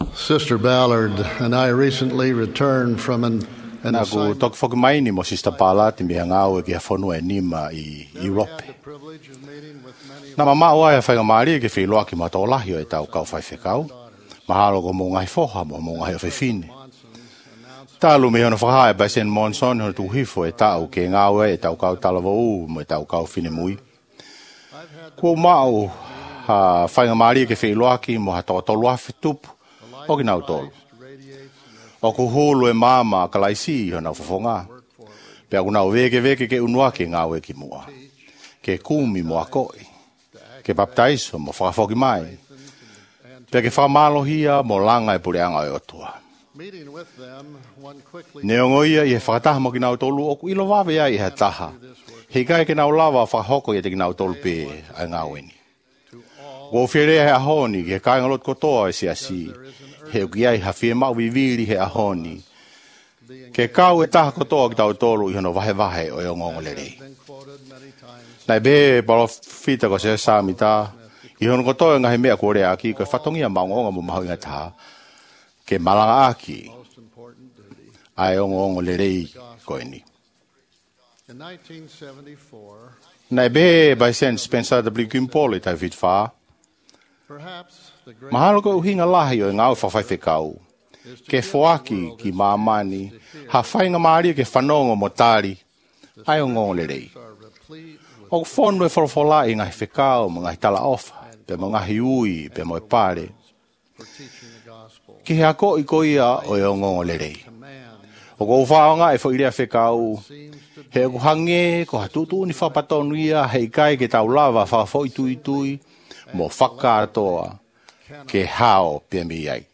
Sister Ballard and I recently returned from an Na ku tok fok mai ni mo Sister Ballard mi ngau ke fonu e nima I Europe. Na mama wa ya fa mari ke filo ki ma tola yo eta ka fa fe kau. Mahalo ko mo ngai fo ha mo ngai fe fine. Talu me ono fa ba sen monson ho tu hifo eta o ke ngau e eta ka talavo mo eta ka fine mui. Ko mau ha fa mari ke filo ki mo ha to lo fa tup. O ki nau tolu. O ku hulu e mama ka laisi ho na fofonga. Pe aku nau veke ke unua ke ngau e ki mua. Ke kumi mo akoi. Ke baptaiso mo whakafoki mai. Pe ke whamalohia mo langa e pureanga e otua. Neongoia I he whakataha mo ki nau tolu o ku ilo wawe ai I he taha. He kai ke nau lawa whakahoko I te ki nau tolu pe ai ngau eni. Wo whirea he ahoni ke kai ngalot kotoa e si asi. He uki ai hawhia mau viviri he ahoni. Ke kau e taha kotoa ki tau tolu I hono wahe o e ongongo lerei. Nai be palo fita ko se samita. I hono kotoa ngahi mea kore aki ko whatongia maungonga mo mahu inga taha. Ke malanga aki. Ai ongongo lerei ko eni. Nai be by sen Spencer W. Kimpoli tai vitwha. Mahalo ko uhinga lahi o ngau whawhaife kau. Ke whoaki ki mamani, ha whainga maari ke whanongo mo tari, ai o ngōlerei. O whonu e wholofola I ngahi whekau, mo ngahi tala ofa, pe mo ngahi ui, pe mo e pare. Ki he ako I koia o e o ngōlerei. O ko whaonga e whoirea whekau, he o hange, ko ha tutu ni whapatonu ia, hei kai ke tau lava whawho itui, mo whakatoa. Ke hao pe mi ai.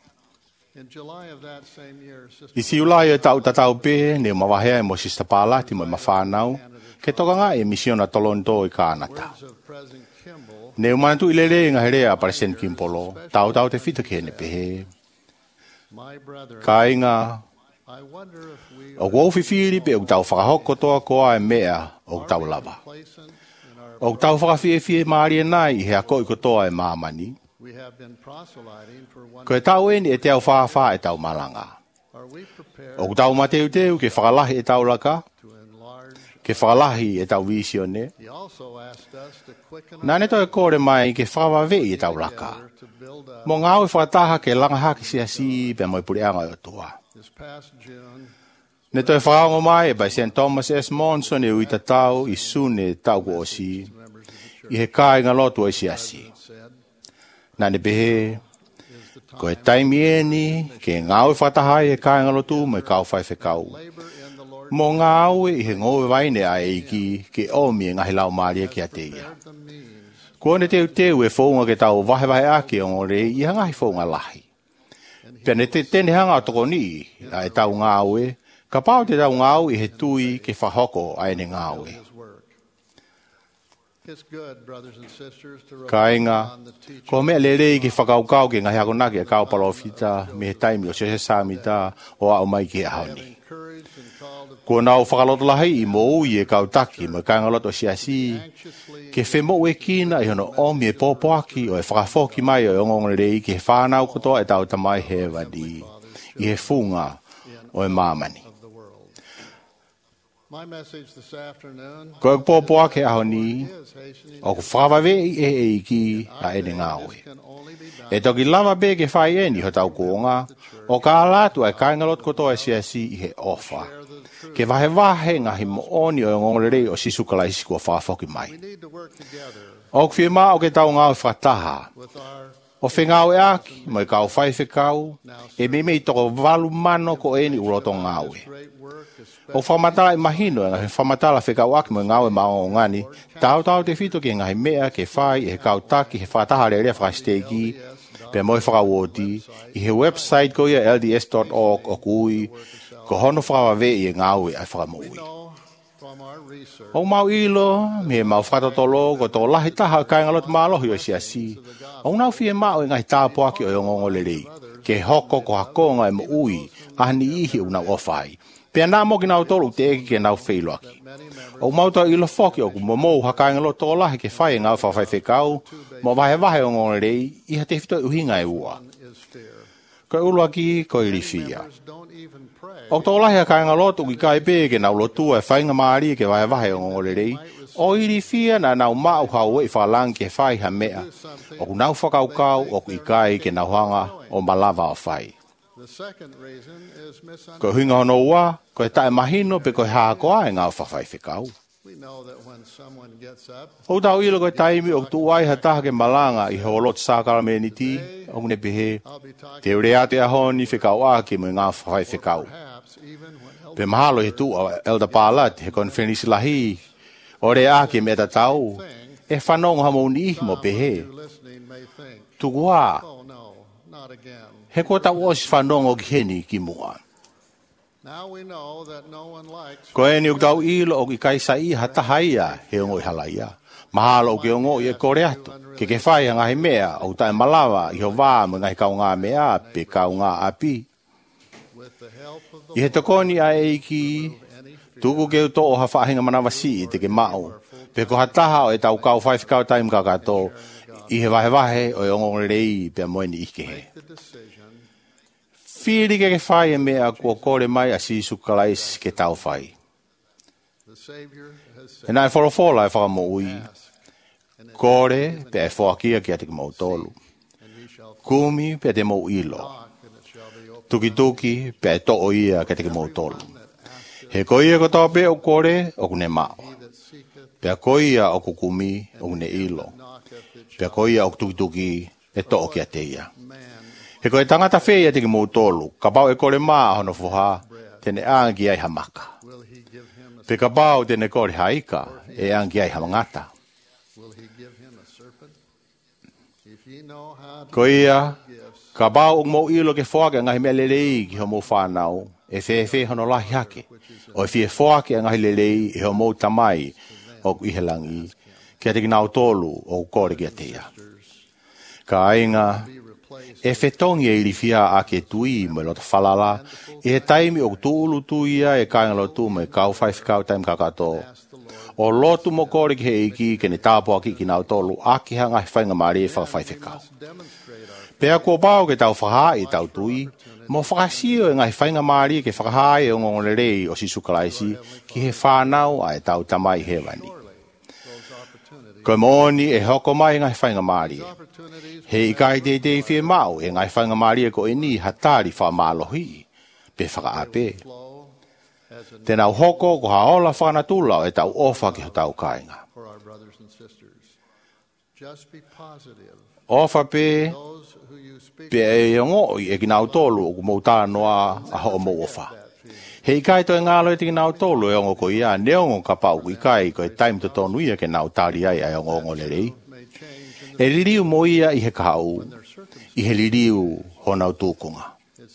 I si ulai e tau tatau pe, ne mawahea e mo Sister Palati mo mawhanau, ke toka ngā e misiona tolonto I kānata. Ne umantu I lele ngā herea President Kimpolo, tau te whita ke ne pehe. Ka inga, o wofi whiri pe o tau whakahoko toa koa e mea o tau lava. O tau whakawhie maari e nai I he ako I kotoa e mamani. Ko e tau eni e te au whawha e tau malanga. O tau mateu ke whakalahi e tau laka. Ke whakalahi e tau visione. Nane to e kore mai ke whawawe e tau laka. Mo ngau e whakataha ke langa haki siasi pe mo I pureanga o toa. Ne to e whaongo mai e by St. Thomas S. Monson e uita tau I sune tau ko osi. I he kai ngalotu e siasi. Nane behe, ko e taimi eni, ke ngau e whatahai e kai ngalotu mo e kau whai whekau. Mo ngau e he ngau e waine a eiki ke omi e ngahi lau maria ki a teia. Kone teu e whaunga ke tau wahe ake o ngore I ha ngahi whaunga lahi. Pene tene hanga o toko ni a e tau ngau e, ka pao te tau ngau I he tui ke whahoko a ene ngau e. Ka inga, ko mea lerei ki whakaukau ke ngahi ako nake a kau palofita, me he taimi o se samita o au mai ki ahoni. Ko nau whakaloto lahi I mo ui e kau taki, mo kaingaloto siasi, ke whemo e kina I hono omi e popoaki o e whakafoki mai o ngong lerei ke whanau kotoa e tau tamai he wadi, I he funga o e mamani. Ko e pōpua ke ahoni, o ku whawawe I eiki a ene ngāwe. E toki lava be ke whai eni ho tau kuonga, o ka alatu ai kaingalot kotoa e siasi I he ofa. Ke wahe ngahi mo oni o ngongorerei o sisukala isi kua whaafoki mai. O ku whiema o ke tau ngāwe whataha. O whengau e aki, mo I kau whai whekau, e me toko walu mano ko eni uroto ngāwe. O whamatala I mahino e ngahi whamatala whekau aki mo ngāwe mao ngani, tau te whito ke ngahi mea ke whai e kau taki he whataha rea whakastegi, pe moi whakawoti, I he website ko ia lds.org o kui, ko hono whakawawe I ngāwe ai whakamui. O mau ilo, me mau whakatotolo, ko tō lahi taha kai ngalot mālohi o siasi, o nau whie mao e ngahi tāpoaki o ngongo lerei, ke hoko ko hakonga e mo ui, ahani ihi unau ofai. Pea nā moki nau tolu te eki ke nau wheiloaki. O mauta ilo foki o ku momou hakai ngalo tō lahi ke whai ngau whawhai whekau, mo wahe o ngongo lerei, iha te whito uhinga e ua. Ko ulu aki ko ilifia. O tō lahi a kainga lotu ki kai pē ke nau lotua e whainga maari ke vai vahe o ngorerei. O ilifia na nau mau hau e whalang ke whai ha mea. O ku nau whakaukau o ku i kai ke nau hanga o malava o whai. Ko hinga hono ua, ko e tae mahino pe ko e haa koa e ngau whawhai whikau. O tau ilo ko e taimi o tu wai ha taha ke malanga i holot sākara meni ti, o ne pehe, te urea te ahoni whikau a ke mo ngau whawhai whikau. Pe mahalo he tu o Elder Palat, he konferenisi lahi, o re a ke meta tau, e whanonga hamoni mo pehe. Tukua, he ko tau osi whanonga o ki heni ki mua. Ko e ni o tau ilo o ki kaisa i hatahaia he ongo i halaia. Mahalo o ke ongo i e kore atu, ke whai a ngahi mea o tae malawa i ho wā mo ngahi kau ngā mea pe kau ngā api. I he tokoni a eiki, tuku ke uto o hawhahinga manawasi i te ke mau, pe ko hataha o e tau kau whaifkau taim kakato, i he wahe o e ongo rei pe moeni ike he. Whiri ke whai e mea kua kore mai a sisu kalais ke tau whai. E nai whorofola e whakamo ui, kore pe e whakia ki a te mau tolu. Kumi pe te mau ilo. Tuki pe e to'o ia ke te mau tolu. He koia ko tau pe o kore o kune mao. Pe a koia o kukumi o kune ilo. Pe a koia o tuki e to'o ki a te ia. He koe tangata whea te ki mou tolu, ka pau e kore maa hono fuha, tene aangi ai hamaka. Pe ka pau tene kore haika, e aangi ai hamangata. Ko ia, ka pau o mou ilo ke whoake ngahi mea lelei ki ho mou whanau, e whewhe hono lahi hake, o e whie whoake ngahi lelei e ho mou tamai o ku ihelangi, kia te ki nau tolu o kore kia teia. Ka ainga, e whetongi e irifia a ke tui mo lota whalala, e he taimi o tuulu tuia e kainga lotu mo e kau whaifkau taim kakato. O lotu mo kore ki he iki ke ne tāpua ki ki nau tolu aki hanga he whainga maari e whawhaifkau. Pea kua pao ke tau whahai tau tui, mo whakasio e ngai whainga maari ke whakahai o ngongerei o sisukalaisi ki he whanau a e tau tamai hewani. Ko mooni e hoko mai ngai whainga maari. He ikai te te whie mau e ngai whainga maari e ko e ni hatari wha mālohi, pe whakaape. Tēnau hoko ko haola whanatula e tau ofa ki ho tau kainga. Ofa pe e ongo e ki nau tolu o ku mou noa a ho mo ofa. He ikai to e ngalo e te ki nau tolu e ongo ko ia neongo ka pau ku ikai ko e taim to tonu ia ke nau tari ai ai ongo lerei. E liriu mo ia i he kahau, i he liriu honau tūkunga.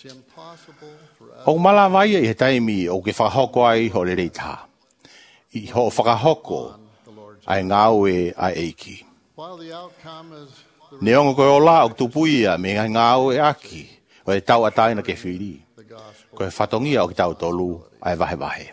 O malawai i he taimi o ke whakahoko ai ho lerei taha. I ho whakahoko ai ngau e a eiki. Neongo koe o la o tupuia me ngai ngau e aki, o e tau ataina ke whiri. Ko e whatongia o ki tau tolu ai vahe.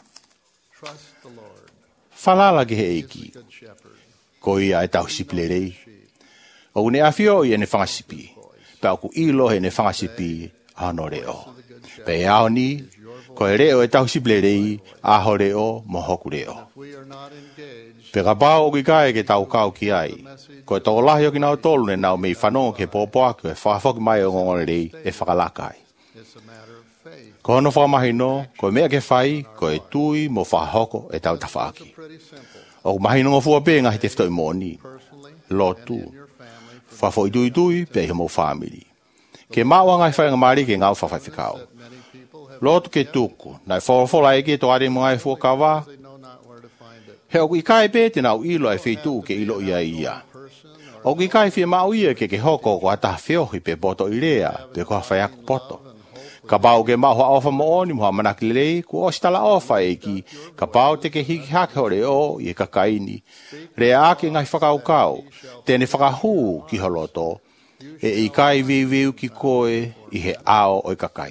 Whalala ki he eiki, ko ia e tau siplerei. O ne afio i ne whangasipi, pe au ku ilo he ne whangasipi ano reo. Pe e ao ni, ko e reo e tau siplerei, aho reo mo hoku reo. Pe ka pao o ki kai ke tau kau ki ai, ko e tō lahi o ki nau tolu ne nau mei whanonga ke pōpoake e whakafoki mai o ngongorei e whakalakai. Ko hono whakamahino, ko e mea ke whai, ko e tui mo whakahoko e tau tawhaaki. O mahino ngofua pe ngahi te whitoi mōni, lotu. Whafo i tui pe he mo whamiri. Ke maua ngai whainga maari ke ngau whawhaiwhikau. Lotu ke tuku, nai whorofola eke to are mo ngai fuakawa. He o i kai pe te nau ilo e whetu ke ilo ia ia. O i kai whia mau ia ke hoko ko ata whiohi pe poto i rea, pe ko hawhaiaku poto. Ka pau ke mau hoa ofa mo oni mua manaki lei, ku ostala ofa eki, ka pau te ke hiki hake hore o i e kakaini. Rea ake ngai whakaukau, tēne whakahu ki holoto, e i kai viu ki koe i he ao o i kakai.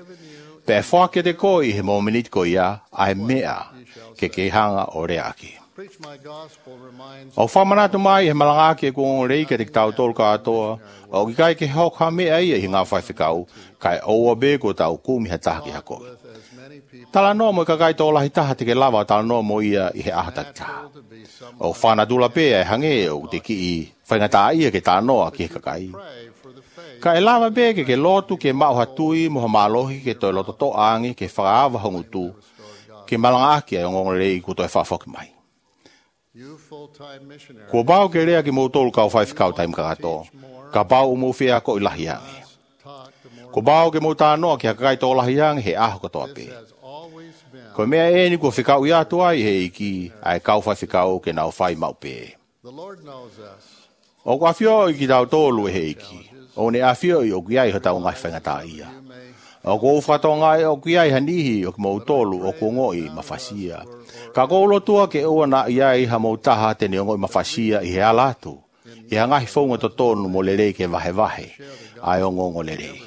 Pe whake te koe i he momenit ko ia, ai mea ke hanga o rea ake. O whamana tu mai he malanga ke ko rei ke te tau tol katoa. O ki kai ke hok ha me ai e hinga whai whikau. Kai oa be ko tau kumi he taha ki hako. Tala no mo ka kai tola hi taha te ke lava tala no mo ia i he ahata ki taha. O whana dula pe e hange o te ki i whaingata ia ke tala noa ki he kakai. Ka e lava be ke lotu ke mau hatui mo ha malohi ke toi loto to angi ke whaawa hongutu. Ke malanga aki e ngong rei ko toi whaafoki mai. Ko bau ke rea ki mo tolu kau whai whikau taim kakato. Ka bau umu whia ko i lahiangi. Ko bau ke mo tānoa ki hakakai tō lahiangi he aho katoa pe. Ko mea e ni ko whikau i atu ai he iki ai kau whai whikau ke nau whai mau pe. O ko awhio i ki tau tōlu e he iki. O ne awhio i o kiai ho tau ngai whaingata ia. O ko uwhato ngai o kiai hanihi o ki mo tōlu o ko ngoi mawhasia. Ka ko ulotua ke ua na iai ha mo taha tene o ngoi mawhasia i he alatu. I ha ngahi whaunga to tonu mo lerei ke vahe vahe. Ai o ngongo lerei.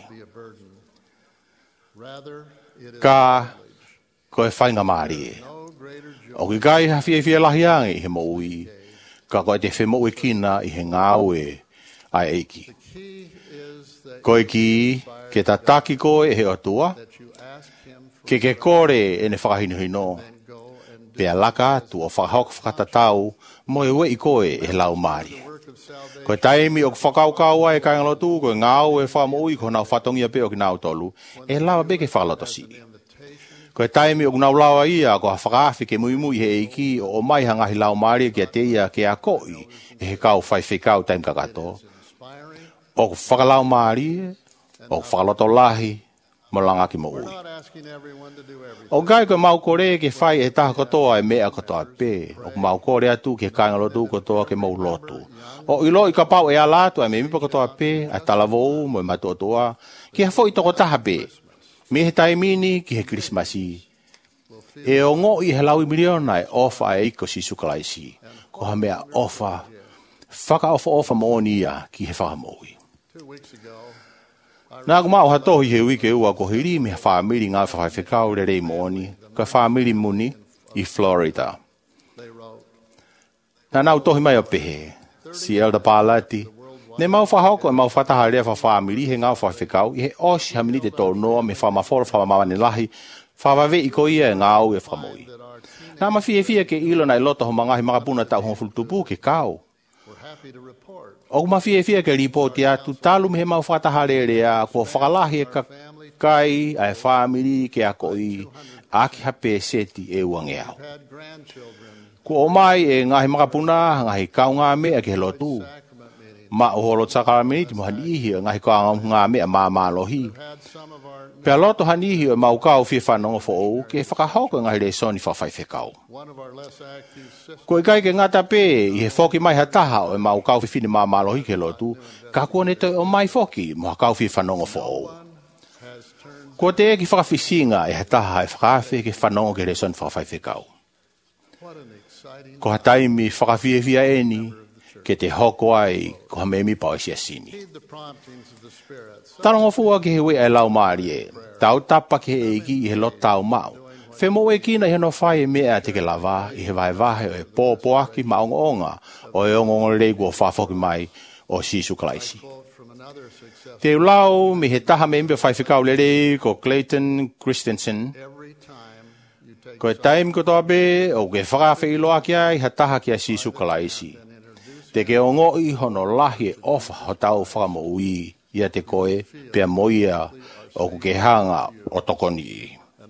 Ka koe whainga maari e. O ki kai ha fie lahiangi he mo ui. Ka koe te whemo ue kina i he ngāu e ai eiki. Koe ki ke ta taki koe he atua. Ke kore e ne whakahinuhino. Pea laka atu o whakahok whakatatau mo e ue i koe e lau maari. Koe taimi o whakaukau ai kai ngalotu, koe ngāu e whamui ko nau whatongia pe o ki nau tolu, e lawa beke whakalotosi. Koe taimi o nau lawa ia ko whakaafi ke mui he eiki o mai hangahi lau maari ki a te ia ke a koi e he kau whaifekau taim kakato. O whakalau maari, o whakaloto lahi, mo langa ki mo ui. O gai koe mau kore ke whai e taha kotoa e mea kotoa pe. O mau kore atu ke kaingalotu kotoa ke mau lotu. O ilo i ka pau e alatu e me mipa kotoa pe, a talavou mo e matotoa. Ki hafo i toko taha pe. Me he taimini ki he Krismasi. E o ngo i he lau i miliona e ofa e iko si sukalaisi. Ko ha mea ofa. Whaka ofa mo ia ki he whakamoi. Nā kumau hatohi he wike ua ko hiri me whaamiri ngā whawhaiwhekau re rei mooni, ka whaamiri muni i Florida. Nā nau tohi mai o pehe, si Elda Pālati, ne mau whahoko e mau whataha rea whaamiri he ngā whawhaiwhekau i he osi hamini te tō noa me whamafora whamamane lahi, whawawe i ko ia e ngā au e whamoi. Nā mawhia ke ilo nai loto ho mangahi makapuna tau hong fultupu ke kau. O mawhia ke ripoti atu talu me he mau whataha rea ko whakalahi e kakai ai whamiri ke a koi aki hape seti e uange au. Ko o mai e ngahi makapuna ngahi kau ngā mea ke lotu. Ma o holo tsakaramini ti mohani ihi ngahi kau ngā mea māmalohi. Pea loto hanihi o mau kau fie whanongo fo ou ke whakahauka ngahi re soni whawhaiwhekau. Ko i kai ke ngata pe i he whoki mai hataha o mau kau fie fine māmalohi ke lotu, ka kua ne toi o mai whoki moha kau fie whanongo fo ou. Ko te e ki whakafisinga e hataha e whakawhi ke whanongo ke re soni whawhaiwhekau. Ko hataimi whakawhiewhia eni, ke te hoko ai ko ha memi pao sia sini. Tarongo fua ke he we e lau maari e, tau tapa ke he eiki i he lot tau mau. Whemo e kina i heno whai e mea te ke lava i he vai vahe o e pōpoaki maonga onga o e ongonga reigu o whafoki mai o Sisu Kalaisi. Te ulau me he taha me imbe whaiwhikau lere ko Clayton Christensen. Ko e taim ko toa be o ke whakawhi iloa ki ai ha taha ki a Sisu Kalaisi. Te ke ongo i hono lahi e ofa ho tau whakamo ui ia te koe pia moia o ke hanga o tokoni i.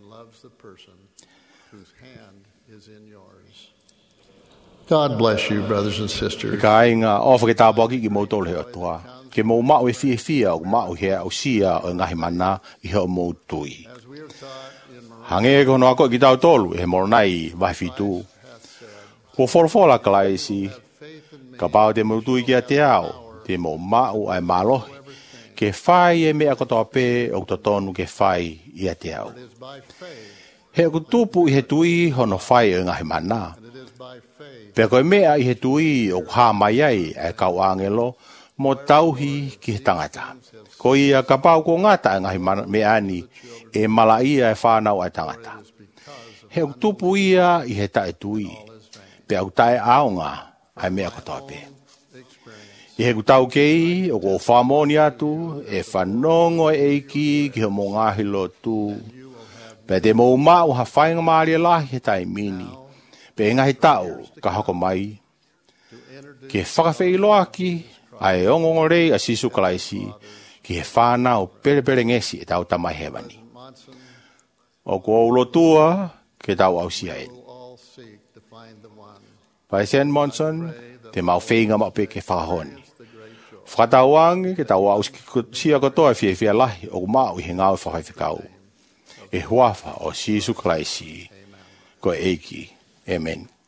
God bless you, brothers and sisters. Ka inga ofa ke tāpaki ki mōtole he atua. Ke mō mau e fia o mau hea o sia o ngahi mana i heo mō tui. Hange e kono ako ki tau tolu he moronai vai fitu. Ko wholofola Kalaisi, ka pao te mōtui ki a te ao, te mō mau ai mālohi. Ke whai e mea kotoa pē o totonu ke whai i a te au. He o tupu i he tui hono whai o ngahi mana. Pea koe mea i he tui o hā mai ai e kau angelo mo tauhi ki he tangata. Ko ia ka pau ko ngata ngahi mea ni e mala ia e whanau ai tangata. He o tupu ia i he tae tui. pe au tai aonga ai mea katoa pe. I he kutau kei, o ko whamoni atu, e whanongo e eiki ki ho mo ngahi lo tu. Pe te mou mau ha whainga maari lahi he tai mini. Pe ngahi tau ka hako mai. Ki he whakawhei loa ki, ai ongongo rei a sisu kalaisi, ki he whanau pere pere ngesi e tau tamai hewani. O ko ulo tua, ke tau au sia e. Pai Sen Monson, te mau whenga mau pe ke whakahoni. Whakatauangi ke tau au sia kotoa fia lahi o mau i he ngau whakaiwhikau. E huafa o Sisu Kalaisi, ko eiki. Amen.